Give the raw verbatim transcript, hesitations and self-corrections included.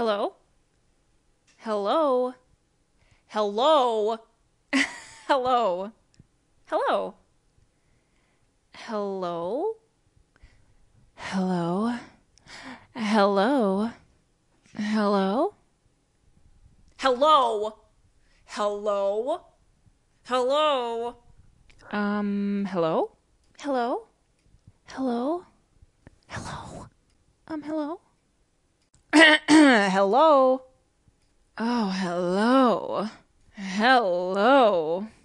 Hello? Hello? Hello? Hello? Hello? Hello? Hello? Hello? Hello? Hello? Hello? Hello? Um, hello? Hello? Hello? Hello? Um, hello? Hello? Oh, hello. Hello.